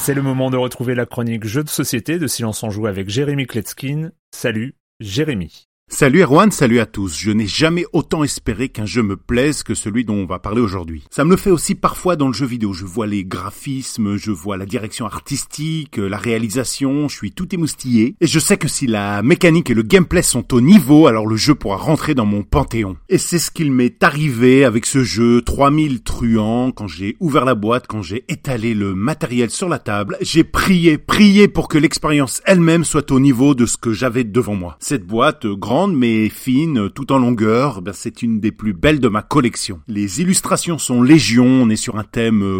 C'est le moment de retrouver la chronique Jeux de société de Silence on Joue avec Jérémy Kletzkin. Salut, Jérémy. Salut Erwan, salut à tous. Je n'ai jamais autant espéré qu'un jeu me plaise que celui dont on va parler aujourd'hui. Ça me le fait aussi parfois dans le jeu vidéo. Je vois les graphismes, je vois la direction artistique, la réalisation, je suis tout émoustillé. Et je sais que si la mécanique et le gameplay sont au niveau, alors le jeu pourra rentrer dans mon panthéon. Et c'est ce qu'il m'est arrivé avec ce jeu 3000 truands. Quand j'ai ouvert la boîte, quand j'ai étalé le matériel sur la table, j'ai prié pour que l'expérience elle-même soit au niveau de ce que j'avais devant moi. Cette boîte grande mais fine, tout en longueur, c'est une des plus belles de ma collection. Les illustrations sont légion, on est sur un thème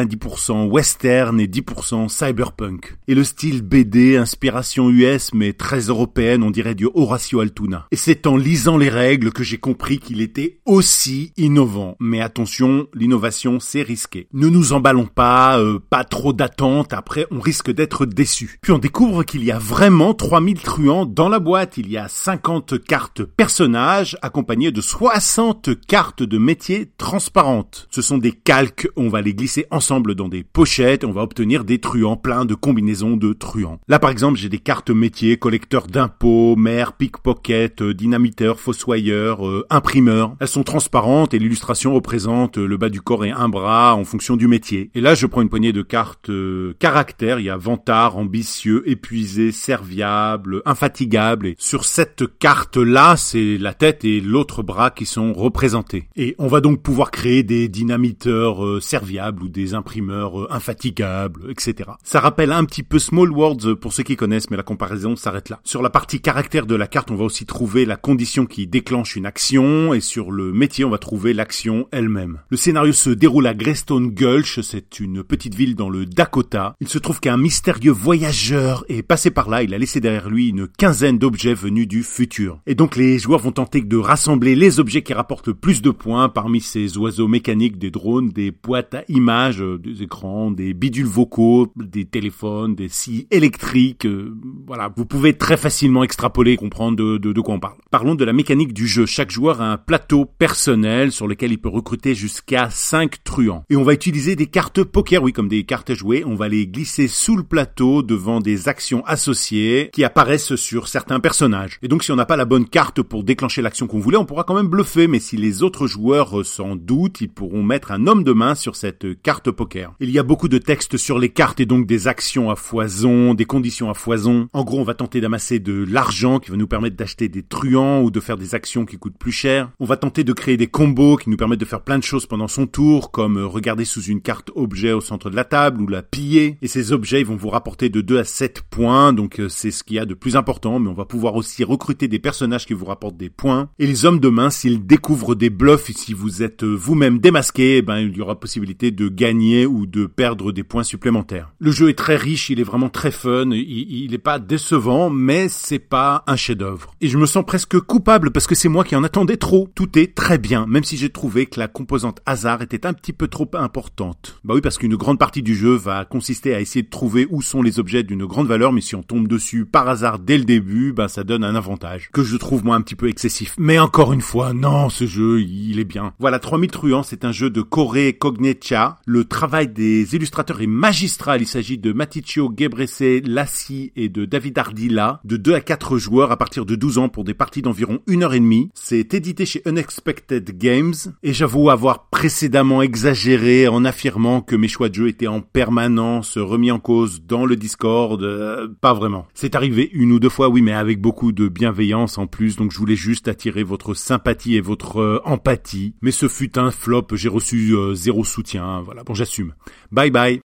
90% western et 10% cyberpunk. Et le style BD, inspiration US mais très européenne, on dirait du Horacio Altuna. Et c'est en lisant les règles que j'ai compris qu'il était aussi innovant. Mais attention, l'innovation c'est risqué. Ne nous emballons pas trop d'attente, après on risque d'être déçus. Puis on découvre qu'il y a vraiment 3000 truands dans la boîte, il y a 50 cartes personnages accompagnées de 60 cartes de métier transparentes. Ce sont des calques, on va les glisser ensemble dans des pochettes et on va obtenir des truands pleins de combinaisons de truands. Là par exemple j'ai des cartes métiers, collecteur d'impôts, maire, pickpocket, dynamiteur, fossoyeur, imprimeur. Elles sont transparentes et l'illustration représente le bas du corps et un bras en fonction du métier. Et là je prends une poignée de cartes caractères, il y a vantard, ambitieux, épuisé, serviable, infatigable, et sur cette carte-là, c'est la tête et l'autre bras qui sont représentés. Et on va donc pouvoir créer des dynamiteurs serviables ou des imprimeurs infatigables, etc. Ça rappelle un petit peu Small Worlds pour ceux qui connaissent, mais la comparaison s'arrête là. Sur la partie caractère de la carte, on va aussi trouver la condition qui déclenche une action, et sur le métier, on va trouver l'action elle-même. Le scénario se déroule à Greystone Gulch, c'est une petite ville dans le Dakota. Il se trouve qu'un mystérieux voyageur est passé par là, il a laissé derrière lui une quinzaine d'objets venus du futur. Et donc les joueurs vont tenter de rassembler les objets qui rapportent le plus de points parmi ces oiseaux mécaniques, des drones, des boîtes à images, des écrans, des bidules vocaux, des téléphones, des scies électriques. Voilà, vous pouvez très facilement extrapoler et comprendre de quoi on parle. Parlons de la mécanique du jeu. Chaque joueur a un plateau personnel sur lequel il peut recruter jusqu'à 5 truands. Et on va utiliser des cartes poker, oui, comme des cartes à jouer. On va les glisser sous le plateau devant des actions associées qui apparaissent sur certains personnages. Et donc si on n'a pas la bonne carte pour déclencher l'action qu'on voulait, on pourra quand même bluffer, mais si les autres joueurs s'en doutent, ils pourront mettre un homme de main sur cette carte poker. Il y a beaucoup de texte sur les cartes et donc des actions à foison, des conditions à foison. En gros, on va tenter d'amasser de l'argent qui va nous permettre d'acheter des truands ou de faire des actions qui coûtent plus cher. On va tenter de créer des combos qui nous permettent de faire plein de choses pendant son tour, comme regarder sous une carte objet au centre de la table ou la piller. Et ces objets, ils vont vous rapporter de 2 à 7 points, donc c'est ce qu'il y a de plus important, mais on va pouvoir aussi recruter des personnages qui vous rapportent des points. Et les hommes de main, s'ils découvrent des bluffs, si vous êtes vous-même démasqué, il y aura possibilité de gagner ou de perdre des points supplémentaires. Le jeu est très riche, il est vraiment très fun, il est pas décevant, mais c'est pas un chef-d'œuvre. Et je me sens presque coupable parce que c'est moi qui en attendais trop. Tout est très bien, même si j'ai trouvé que la composante hasard était un petit peu trop importante. Bah oui, parce qu'une grande partie du jeu va consister à essayer de trouver où sont les objets d'une grande valeur, mais si on tombe dessus par hasard dès le début, ça donne un avantage que je trouve moi un petit peu excessif. Mais encore une fois, non, ce jeu, il est bien. Voilà, 3000 truands, c'est un jeu de Corey Cognetia. Le travail des illustrateurs est magistral. Il s'agit de Maticio Gebrese Lassi et de David Ardila, de 2 à 4 joueurs à partir de 12 ans pour des parties d'environ 1h30. C'est édité chez Unexpected Games et j'avoue avoir précédemment exagéré en affirmant que mes choix de jeu étaient en permanence remis en cause dans le Discord. Pas vraiment. C'est arrivé 1 ou 2 fois, oui, mais avec beaucoup de bienveillance en plus, donc je voulais juste attirer votre sympathie et votre empathie. Mais ce fut un flop, j'ai reçu 0 soutien, voilà, bon j'assume. Bye bye.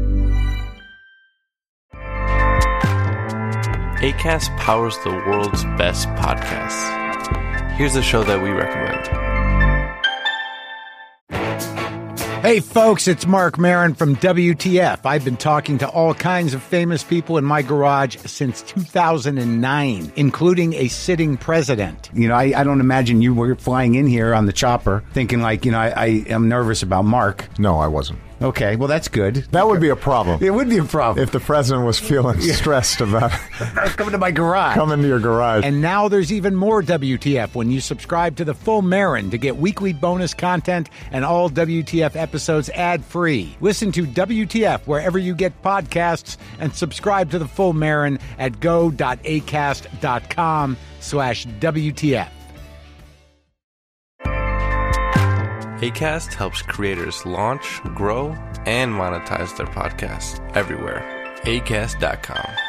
Acast powers the world's best podcasts. Here's a show that we recommend. Hey folks, it's Mark Maron from WTF. I've been talking to all kinds of famous people in my garage since 2009, including a sitting president. You know, I don't imagine you were flying in here on the chopper thinking like, I am nervous about Mark. No, I wasn't. Okay, well, that's good. That would be a problem. It would be a problem. If the president was feeling stressed about Coming to my garage. coming to your garage. And now there's even more WTF when you subscribe to the Full Marin to get weekly bonus content and all WTF episodes ad-free. Listen to WTF wherever you get podcasts and subscribe to the Full Marin at go.acast.com/WTF. Acast helps creators launch, grow, and monetize their podcasts everywhere. Acast.com.